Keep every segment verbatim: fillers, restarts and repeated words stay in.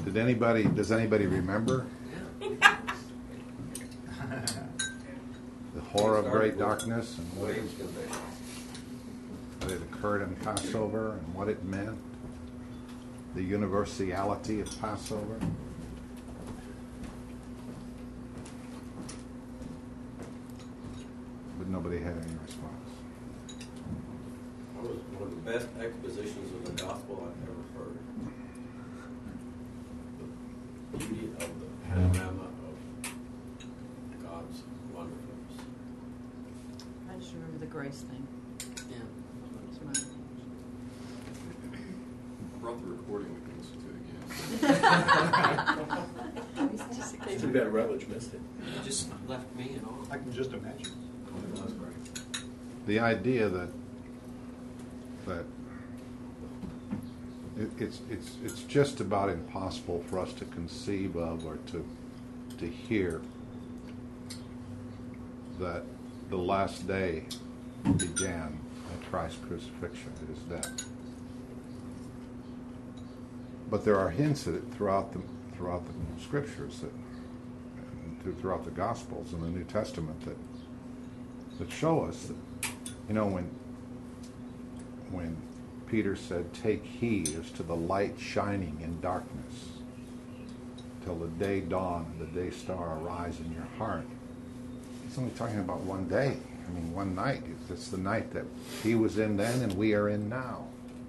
Did anybody? Does anybody remember Yeah. the horror of great darkness and what it, Waves conviction. what it occurred in Passover and what it meant? The universality of Passover. But nobody had any response. That was one of the best expositions of the gospel I've ever heard. The beauty of the panorama of God's wonderfulness. I just remember the grace thing. Yeah. That was my- I brought the recording, we can listen to it again. Too bad Rutledge missed it. You just left me and all. I can just imagine. That was great. The idea that that it, it's it's it's just about impossible for us to conceive of or to to hear that the last day began at Christ's crucifixion, at his death. But there are hints at it throughout the throughout the scriptures that and through- throughout the Gospels and the New Testament that that show us that, you know, when when Peter said, "Take heed as to the light shining in darkness, till the day dawn and the day star arise in your heart." He's only talking about one day. I mean, one night. It's, it's the night that he was in then and we are in now.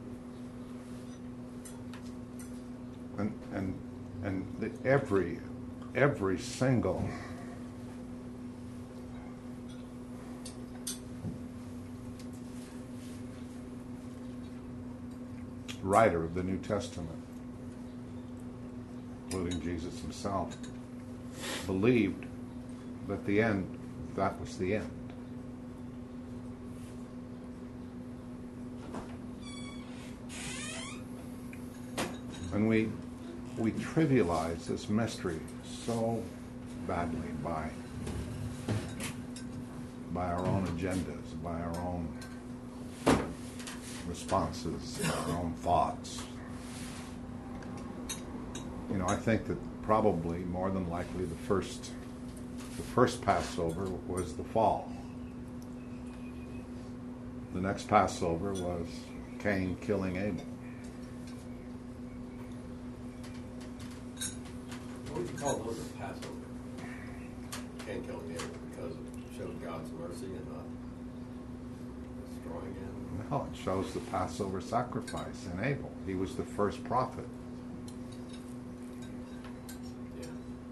And and and the, every every single writer of the New Testament, including Jesus himself, believed that the end, that was the end. And we we trivialize this mystery so badly by by our own agendas, by our own responses, our own thoughts. You know, I think that probably more than likely the first the first Passover was the fall. The next Passover was Cain killing Abel. What would you call those a Passover? Cain killing Abel because it showed God's mercy and not destroying him? No, it shows the Passover sacrifice in Abel. He was the first prophet. Yeah.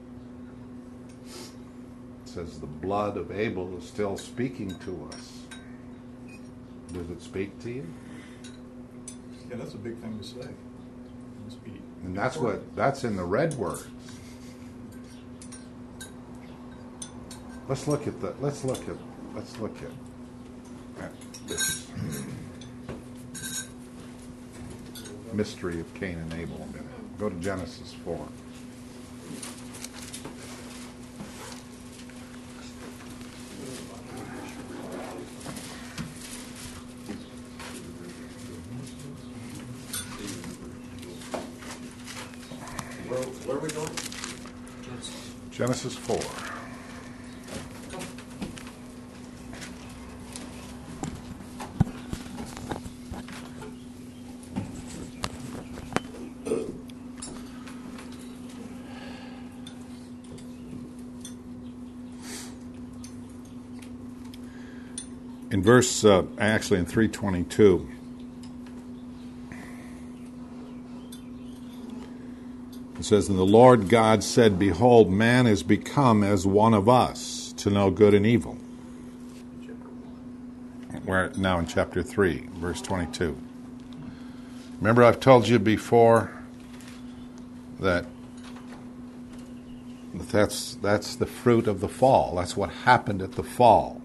It says the blood of Abel is still speaking to us. Does it speak to you? Yeah, that's a big thing to say. It must be And that's what that's in the red words. Let's look at the let's look at let's look at, at this mystery of Cain and Abel a minute. Go to Genesis four. Where, where are we going? Genesis four. In verse, uh, actually in three twenty-two, it says, "And the Lord God said, Behold, man is become as one of us, to know good and evil." We're now in chapter three, verse twenty-two. Remember, I've told you before that that's that's the fruit of the fall. That's what happened at the fall.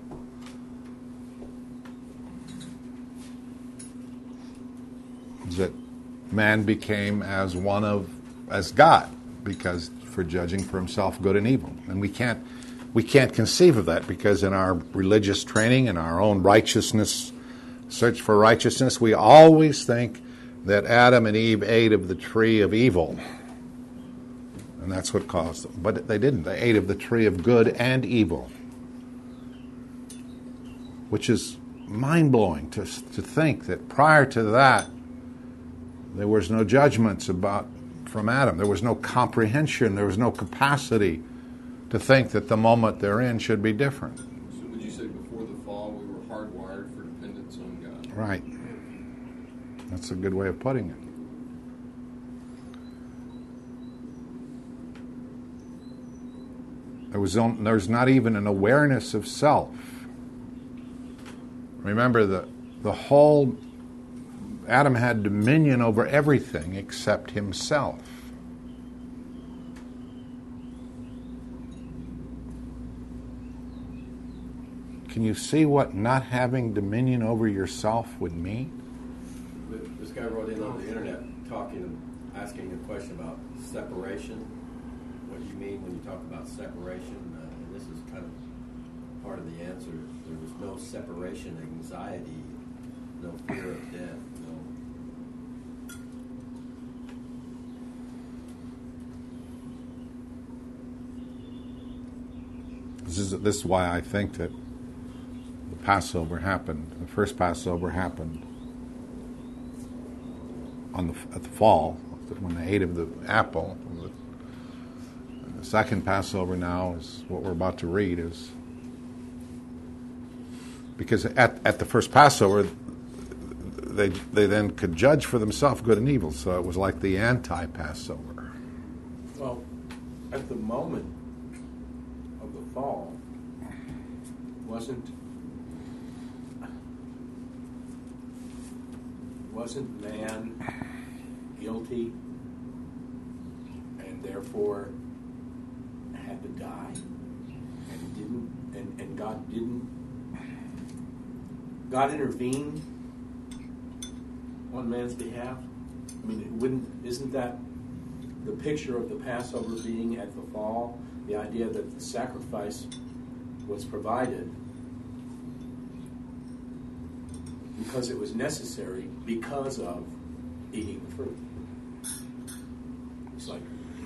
That man became as one of as God, because for judging for himself good and evil. And we can't we can't conceive of that, because in our religious training and our own righteousness, search for righteousness, we always think that Adam and Eve ate of the tree of evil. And that's what caused them. But they didn't. They ate of the tree of good and evil, which is mind-blowing to, to think that prior to that, there was no judgments about from Adam. There was no comprehension. There was no capacity to think that the moment they're in should be different. So would you say before the fall we were hardwired for dependence on God? Right. That's a good way of putting it. There was on, there's not even an awareness of self. Remember, the the whole Adam had dominion over everything except himself. Can you see what not having dominion over yourself would mean? This guy wrote in on the internet talking, asking a question about separation. What do you mean when you talk about separation? Uh, and this is kind of part of the answer. There was no separation anxiety, no fear of death, no. This is this is why I think that the Passover happened. The first Passover happened on the at the fall when they ate of the apple. The second Passover now is what we're about to read, is because at at the first Passover they they then could judge for themselves good and evil. So it was like the anti-Passover. Well, at the moment of the fall, wasn't wasn't man guilty and therefore had to die, and didn't, and, and God didn't, God intervened on man's behalf? I mean, it wouldn't, isn't that the picture of the Passover being at the fall? The idea that the sacrifice was provided because it was necessary because of eating the fruit. It's like,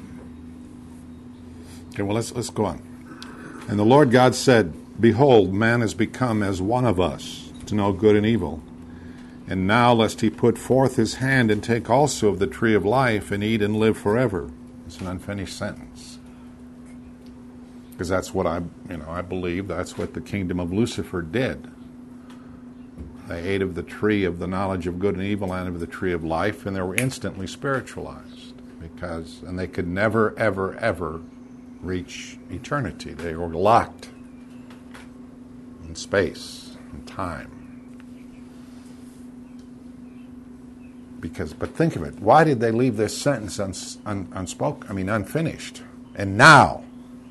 Okay, well, let's let's go on. And the Lord God said, Behold, man has become as one of us, to know good and evil. And now lest he put forth his hand and take also of the tree of life and eat and live forever. It's an unfinished sentence. Because that's what I, you know, I believe that's what the kingdom of Lucifer did. They ate of the tree of the knowledge of good and evil and of the tree of life, and they were instantly spiritualized. Because, and they could never, ever, ever reach eternity. They were locked in space and time. Because, but think of it. Why did they leave this sentence uns, un, unspoken? I mean, unfinished. And now,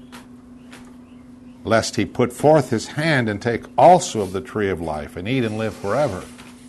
lest he put forth his hand and take also of the tree of life and eat and live forever.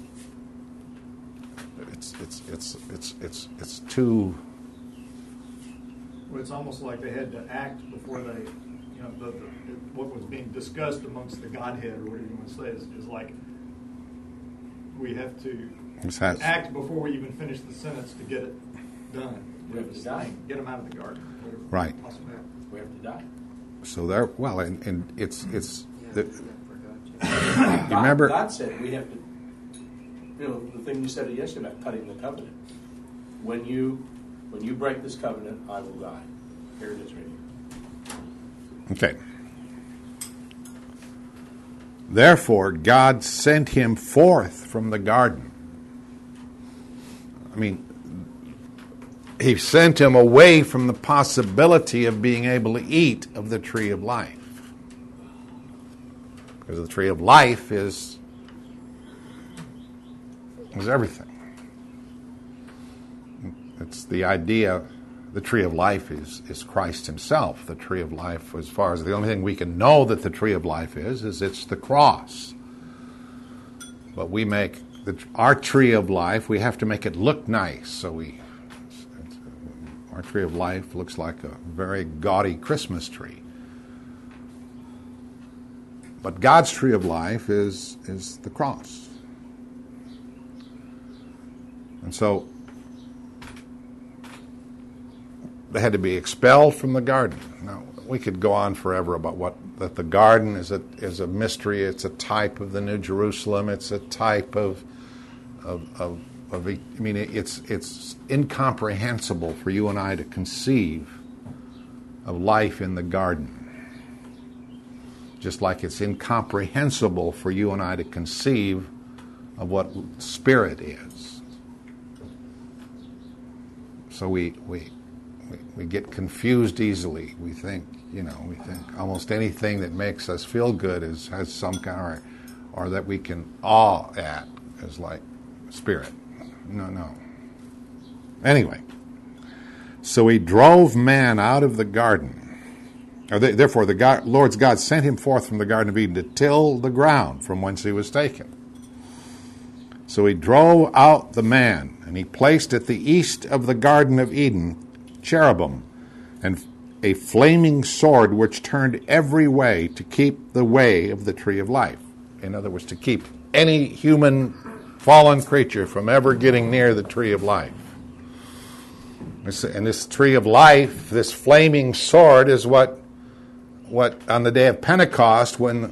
It's it's it's it's it's it's too. Well, it's almost like they had to act before they, you know, the, the, what was being discussed amongst the Godhead, or whatever you want to say, is, is like we have to Has, act before we even finish the sentence to get it done. we have to die. Get them out of the garden. whatever Right. possible happens. We have to die. so there. Well, and, and it's it's. The, God, you remember? God said we have to, you know, the thing you said yesterday about cutting the covenant. When you, when you break this covenant, I will die. Here it is right here. Okay. Therefore, God sent him forth from the garden. I mean, he sent him away from the possibility of being able to eat of the tree of life. Because the tree of life is, is everything. It's the idea, the tree of life is, is Christ himself. The tree of life, as far as the only thing we can know that the tree of life is, is it's the cross. But we make the, our tree of life, we have to make it look nice. So we, it's, it's, our tree of life looks like a very gaudy Christmas tree. But God's tree of life is is the cross. And so they had to be expelled from the garden. Now, we could go on forever about what that the garden is a is a mystery. It's a type of the New Jerusalem. It's a type of of of, of I mean, it's it's incomprehensible for you and I to conceive of life in the garden. Just like it's incomprehensible for you and I to conceive of what spirit is. So we we we, we get confused easily. We think, you know, we think almost anything that makes us feel good is has some kind of, or that we can awe at is like spirit. No, no. Anyway, so he drove man out of the garden. Or they, therefore, the God, Lord's God sent him forth from the Garden of Eden to till the ground from whence he was taken. So he drove out the man, and he placed at the east of the Garden of Eden cherubim and a flaming sword which turned every way to keep the way of the tree of life. In other words, to keep any human fallen creature from ever getting near the tree of life. And this tree of life, this flaming sword, is what What on the day of Pentecost, when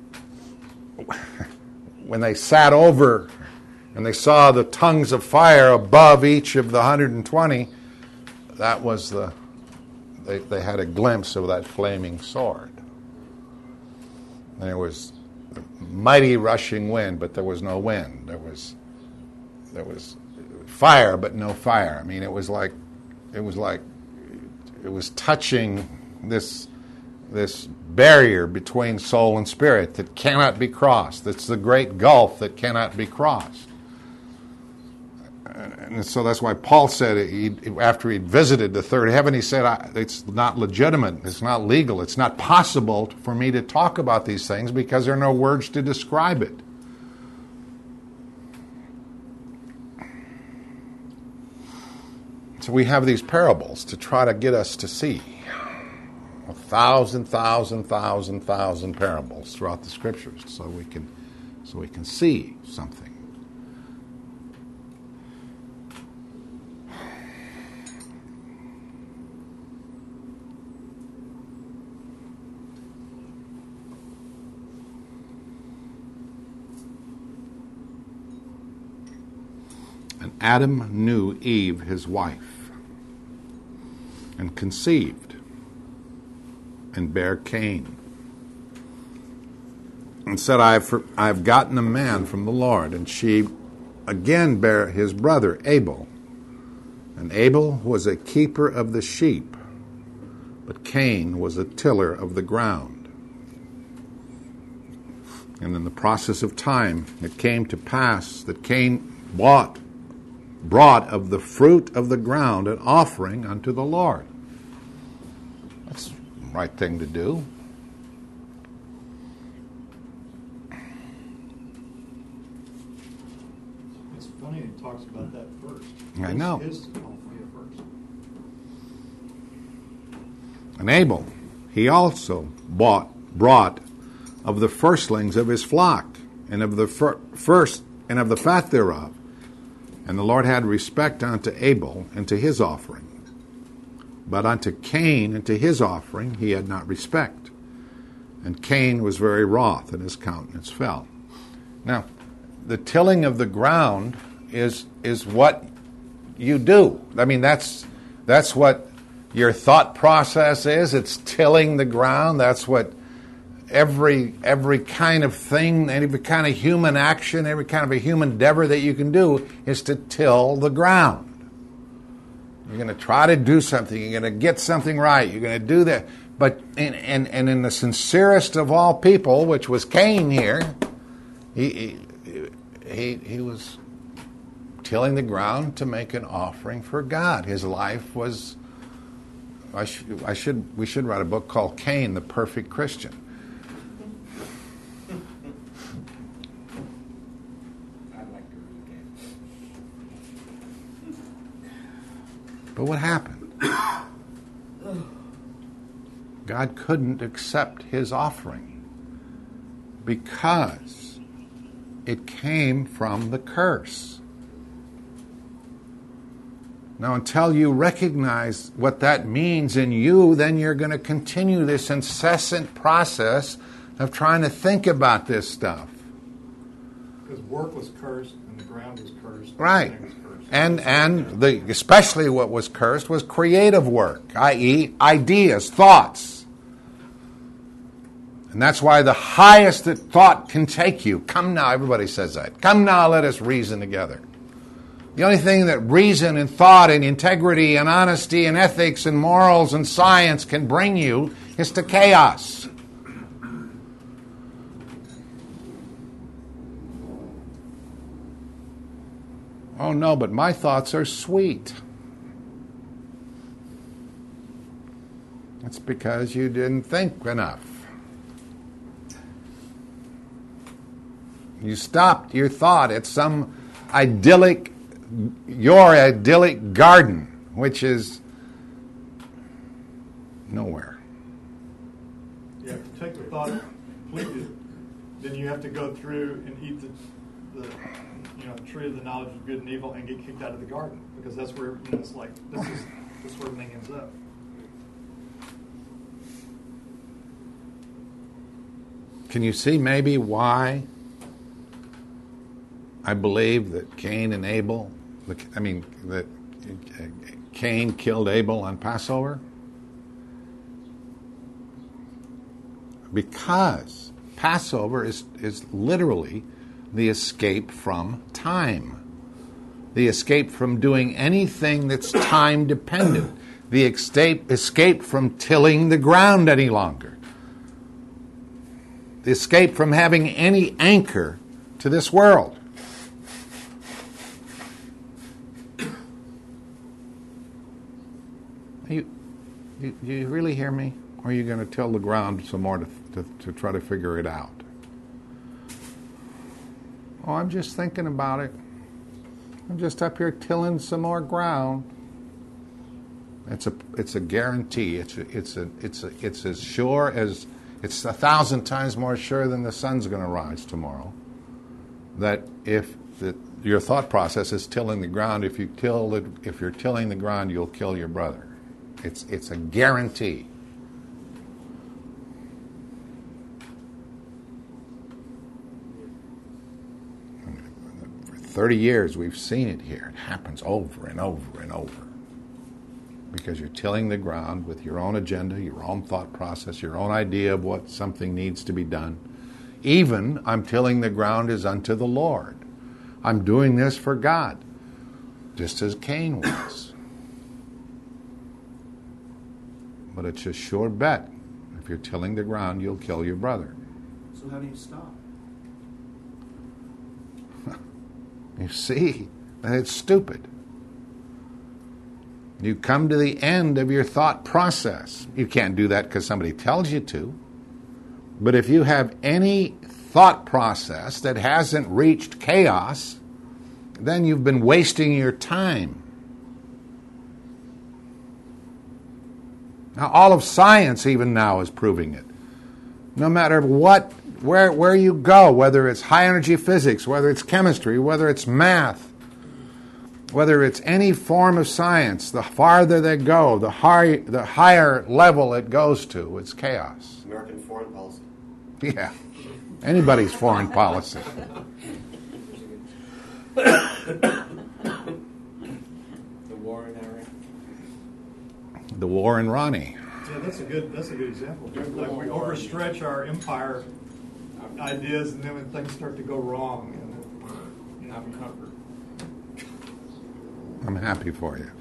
when they sat over and they saw the tongues of fire above each of the one hundred twenty, that was the they, they had a glimpse of that flaming sword. And there was a mighty rushing wind, but there was no wind. There was there was fire, but no fire. I mean, it was like it was like it was touching this. this barrier between soul and spirit that cannot be crossed. That's the great gulf that cannot be crossed. And so that's why Paul said, he, after he'd visited the third heaven, he said, I, it's not legitimate, it's not legal, it's not possible for me to talk about these things because there are no words to describe it. So we have these parables to try to get us to see. A thousand, thousand, thousand, thousand parables throughout the Scriptures, so we can, so we can see something. And Adam knew Eve, his wife, and conceived, and bare Cain, and said, I have, I have gotten a man from the Lord. And she again bare his brother Abel. And Abel was a keeper of the sheep, but Cain was a tiller of the ground. And in the process of time, it came to pass that Cain bought, brought of the fruit of the ground an offering unto the Lord. That's right thing to do. It's funny he talks about that first. I know. His offering first. And Abel, he also bought, brought of the firstlings of his flock, and of the fir- first, and of the fat thereof. And the Lord had respect unto Abel and to his offering. But unto Cain and to his offering he had not respect. And Cain was very wroth, and his countenance fell. Now, the tilling of the ground is is what you do. I mean, that's that's what your thought process is. It's tilling the ground. That's what every every kind of thing, every kind of human action, every kind of a human endeavor that you can do is to till the ground. You're going to try to do something. You're going to get something right. You're going to do that. But in, and, and in the sincerest of all people, which was Cain here, he, he, he was tilling the ground to make an offering for God. His life was, I should, I should, we should write a book called Cain, the Perfect Christian. But what happened? God couldn't accept his offering because it came from the curse. Now, until you recognize what that means in you, then you're going to continue this incessant process of trying to think about this stuff. Because work was cursed and the ground was cursed. And Right. everything was cursed. And and the especially what was cursed was creative work, that is ideas, thoughts. And that's why the highest that thought can take you. Come now, everybody says that. Come now, let us reason together. The only thing that reason and thought and integrity and honesty and ethics and morals and science can bring you is to chaos. Oh no, but my thoughts are sweet. It's because you didn't think enough. You stopped your thought at some idyllic, your idyllic garden, which is nowhere. You have to take the thought completely. Then you have to go through and eat the, the you know, tree of the knowledge of good and evil and get kicked out of the garden, because that's where, you know, it's like this is this is where everything ends up. Can you see maybe why I believe that Cain and Abel, I mean, that Cain killed Abel on Passover? Because Passover is, is literally the escape from time, the escape from doing anything that's time dependent, the escape, escape from tilling the ground any longer, the escape from having any anchor to this world. You, you, you really hear me? Or are you going to till the ground some more to, to, to try to figure it out? Oh, I'm just thinking about it. I'm just up here tilling some more ground. It's a it's a guarantee. It's a, it's a it's a, it's as sure as it's a thousand times more sure than the sun's going to rise tomorrow. That if the, your thought process is tilling the ground, if you till it, if you're tilling the ground, you'll kill your brother. It's it's a guarantee. For thirty years, we've seen it here. It happens over and over and over. Because you're tilling the ground with your own agenda, your own thought process, your own idea of what something needs to be done. Even, I'm tilling the ground as unto the Lord. I'm doing this for God, just as Cain was. But it's a sure bet. If you're tilling the ground, you'll kill your brother. So how do you stop? You see, it's stupid. You come to the end of your thought process. You can't do that because somebody tells you to. But if you have any thought process that hasn't reached chaos, then you've been wasting your time. Now, all of science even now is proving it. No matter what, where, where you go, whether it's high energy physics, whether it's chemistry, whether it's math, whether it's any form of science, the farther they go, the, high, the higher level it goes to, it's chaos. American foreign policy. Yeah, anybody's foreign policy. The war in Iraq. The war in Ronnie. Yeah, that's a good that's a good example. Like we overstretch our empire ideas, and then when things start to go wrong, and you know, I'm covered. I'm happy for you.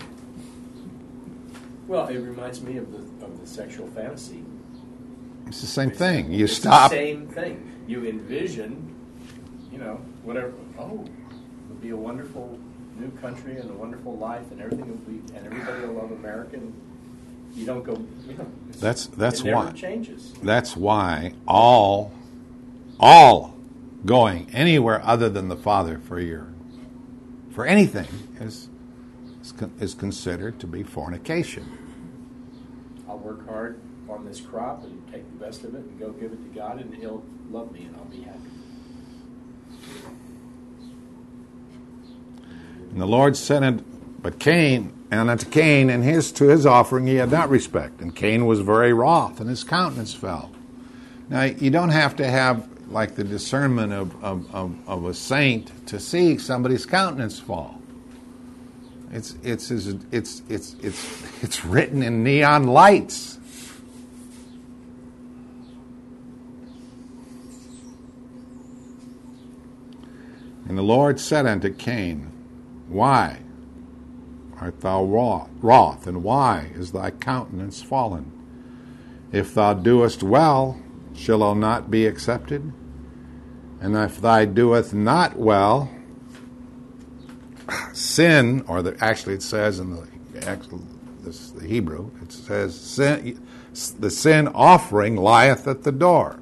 Well, it reminds me of the of the sexual fantasy. It's the same thing. You It's stop. the same thing. You envision, you know, whatever. Oh, it would be a wonderful new country and a wonderful life, and everything will be, and everybody will love America. And you don't go. You know, it's- That's that's it never why. changes. That's why all, all going anywhere other than the Father for your, for anything is is, con- is considered to be fornication. I'll work hard on this crop and take the best of it and go give it to God, and He'll love me, and I'll be happy. And the Lord said, But Cain, and unto Cain and his to his offering he had not respect. And Cain was very wroth, and his countenance fell. Now, you don't have to have like the discernment of, of, of, of a saint to see somebody's countenance fall. It's it's it's it's it's it's, it's written in neon lights. And the Lord said unto Cain, Why art thou wroth, and why is thy countenance fallen? If thou doest well, shall thou not be accepted? And if thou doest not well, sin, or the, actually it says in the, actually, this, the Hebrew, it says, sin, the sin offering lieth at the door.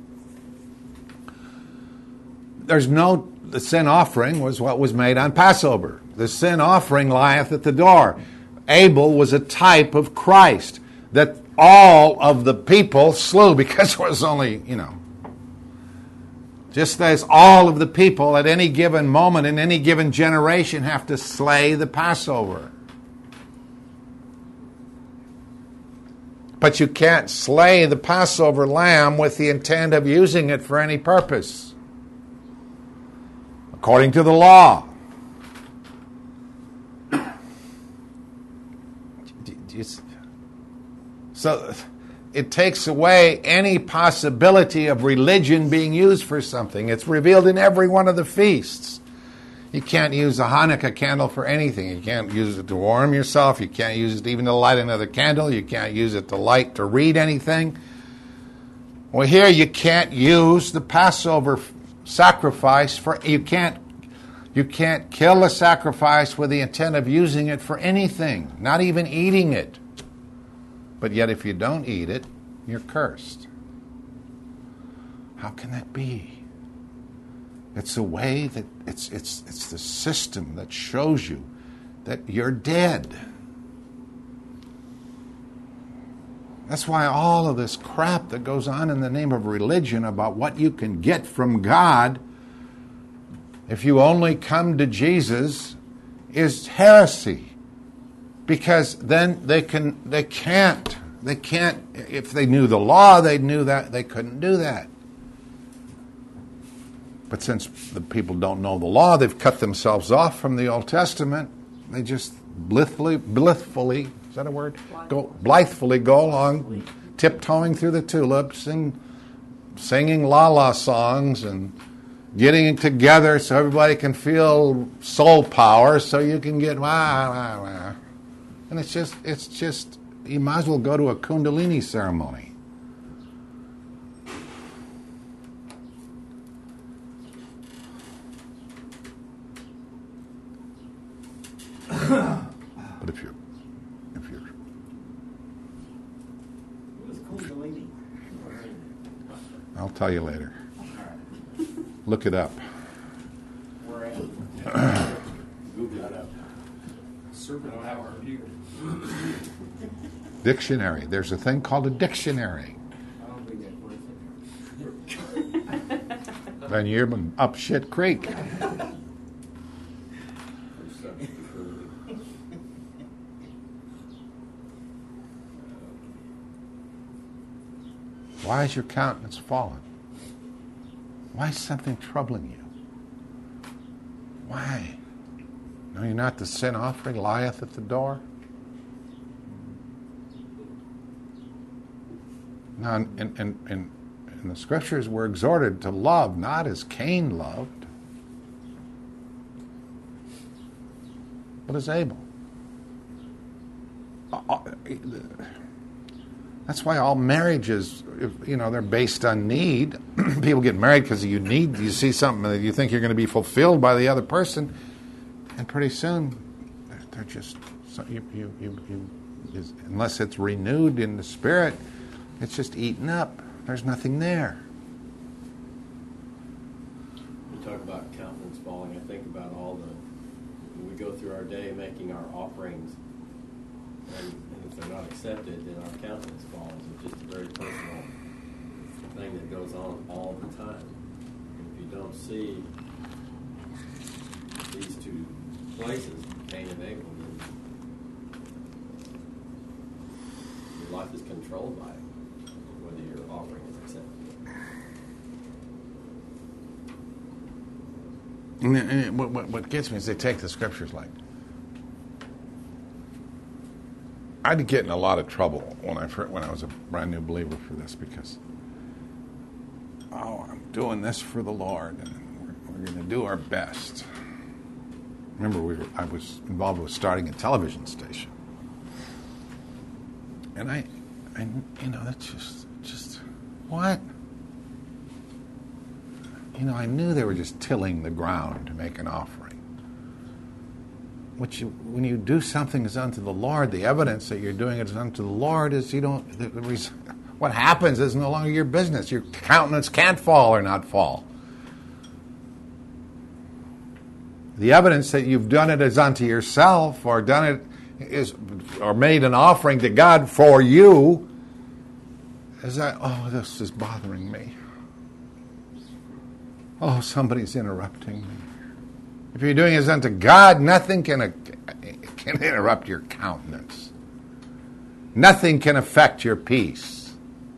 There's no, the sin offering was what was made on Passover. The sin offering lieth at the door. Abel was a type of Christ that all of the people slew, because there was only, you know, just as all of the people at any given moment in any given generation have to slay the Passover. But you can't slay the Passover lamb with the intent of using it for any purpose, according to the law. So it takes away any possibility of religion being used for something. It's revealed in every one of the feasts. You can't use a Hanukkah candle for anything. You can't use it to warm yourself. You can't use it even to light another candle. You can't use it to light to read anything. Well, here you can't use the Passover sacrifice for, you can't You can't kill a sacrifice with the intent of using it for anything, not even eating it. But yet if you don't eat it, you're cursed. How can that be? It's a way that, it's, it's, it's the system that shows you that you're dead. That's why all of this crap that goes on in the name of religion about what you can get from God if you only come to Jesus is heresy. Because then they can they can't they can't if they knew the law, they knew that they couldn't do that. But since the people don't know the law, they've cut themselves off from the Old Testament. They just blithely blithfully is that a word? Go blithefully go along tiptoeing through the tulips and singing la la songs and getting together so everybody can feel soul power, so you can get wah, wah, wah. And it's just, it's just, you might as well go to a Kundalini ceremony. But if you're, if you're, What is Kundalini? I'll tell you later. Look it up. Where at? Google it up. Serpent power here. Dictionary. There's a thing called a dictionary. I don't think that word's Then you're up shit creek. Why is your countenance fallen? Why is something troubling you? Why? Know you not the sin offering lieth at the door? Now, in, in, in, in the Scriptures, we're exhorted to love, not as Cain loved, but as Abel. That's why all marriages, if, you know, they're based on need. People get married because you need, you see something that you think you're going to be fulfilled by the other person, and pretty soon they're just, so you, you, you, you, is, unless it's renewed in the spirit, it's just eaten up. There's nothing there. You talk about countenance falling. I think about all the, when we go through our day making our offerings, and, and if they're not accepted, then our countenance falls. It's just a very personal thing that goes on all the time. And if you don't see these two places, Cain and Abel, then your life is controlled by it, whether your offering is accepted. And, and what, what, what gets me is they take the scriptures like. I'd get in a lot of trouble when I first, when I was a brand new believer for this because, oh, I'm doing this for the Lord and we're, we're going to do our best. Remember, we were, I was involved with starting a television station, and I, I, you know, that's just, just what? You know, I knew they were just tilling the ground to make an offering. Which you, when you do something as unto the Lord, the evidence that you're doing it as unto the Lord is you don't. The, the res, what happens is no longer your business. Your countenance can't fall or not fall. The evidence that you've done it as unto yourself, or done it is, or made an offering to God for you, is that, oh, this is bothering me. Oh, somebody's interrupting me. If you're doing it as unto God, nothing can, uh, can interrupt your countenance. Nothing can affect your peace.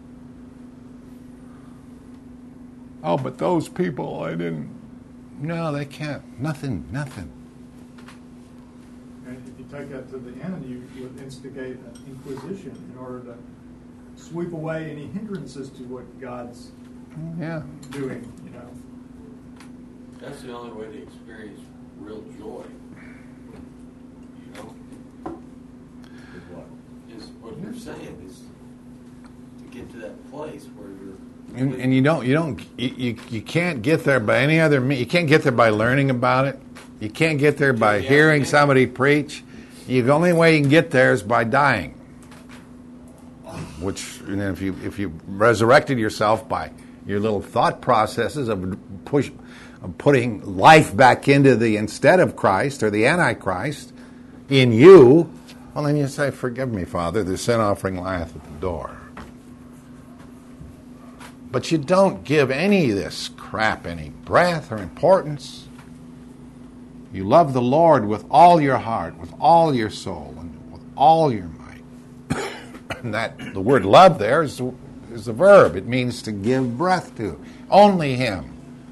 Oh, but those people, I didn't. No, they can't. Nothing, nothing. And if you take that to the end, you would instigate an inquisition in order to sweep away any hindrances to what God's Yeah. doing, you know. That's the only way to experience real joy. You know? With what? Is what you're saying is to get to that place where you're And, and you don't, you don't, you, you, you can't get there by any other means. You can't get there by learning about it. You can't get there by Yeah, hearing yeah. somebody preach. The only way you can get there is by dying. Which, you know, if you if you resurrected yourself by your little thought processes of push, of putting life back into the instead of Christ or the Antichrist in you, well, then you say, "Forgive me, Father. The sin offering lieth at the door." But you don't give any of this crap any breath or importance. You love the Lord with all your heart, with all your soul, and with all your might. And that the word love there is, is a verb. It means to give breath to. Only Him.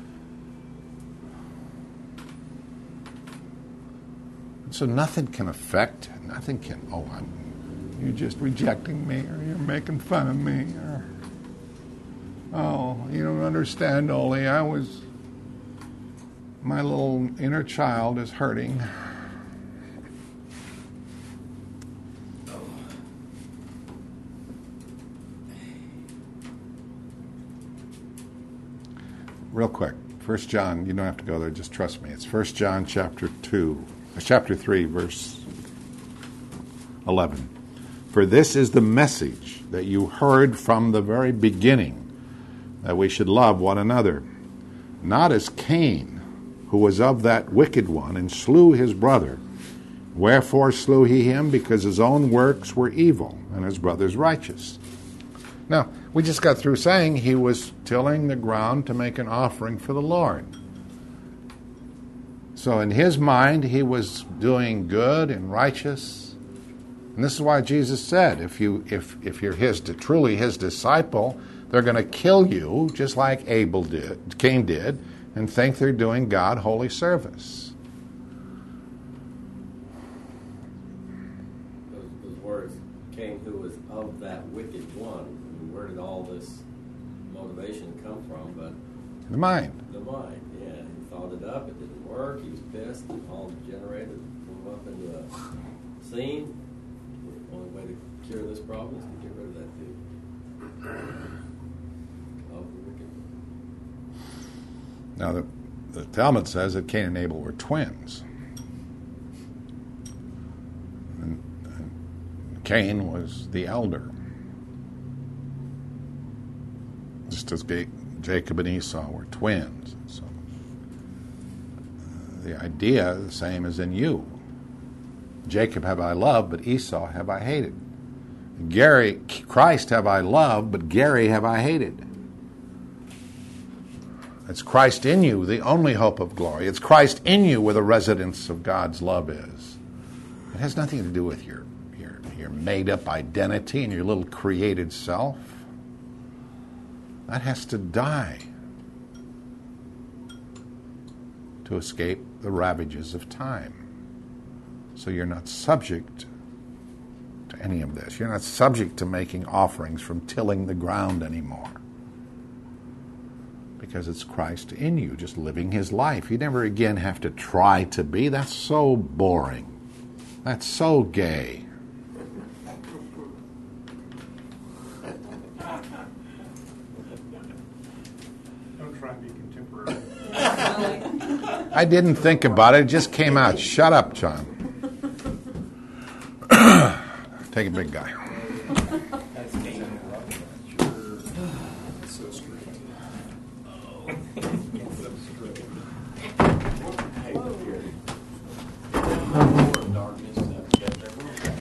So nothing can affect, nothing can, oh, I'm, you're just rejecting me, or you're making fun of me, or... Oh, you don't understand, Ole. I was... My little inner child is hurting. Real quick, First John, you don't have to go there, just trust me. It's First John chapter two, chapter three, verse eleven. For this is the message that you heard from the very beginning, that we should love one another, not as Cain, who was of that wicked one, and slew his brother. Wherefore slew he him? Because his own works were evil, and his brother's righteous. Now, we just got through saying he was tilling the ground to make an offering for the Lord. So in his mind, he was doing good and righteous. And this is why Jesus said, if you if if you're his truly his disciple, they're going to kill you just like Abel did, Cain did, and think they're doing God holy service. Those, those words, Cain, who was of that wicked one. I mean, where did all this motivation come from? But The mind. the mind, yeah. He thought it up. It didn't work. He was pissed. It all degenerated. Blew up into a scene. The only way to cure this problem is to get rid of that dude. Of the wicked. Now, the, the Talmud says that Cain and Abel were twins. And, and Cain was the elder. Just as Ga- Jacob and Esau were twins. So uh, the idea is the same as in you. Jacob have I loved, but Esau have I hated. Gary, Christ have I loved, but Gary have I hated. It's Christ in you, the only hope of glory. It's Christ in you where the residence of God's love is. It has nothing to do with your, your, your made-up identity and your little created self. That has to die to escape the ravages of time. So you're not subject to any of this. You're not subject to making offerings from tilling the ground anymore. Because it's Christ in you, just living his life. You never again have to try to be. That's so boring. That's so gay. Don't try and be contemporary. I didn't think about it. It just came out. Shut up, John. Take a big guy. So strict. Hey, look here.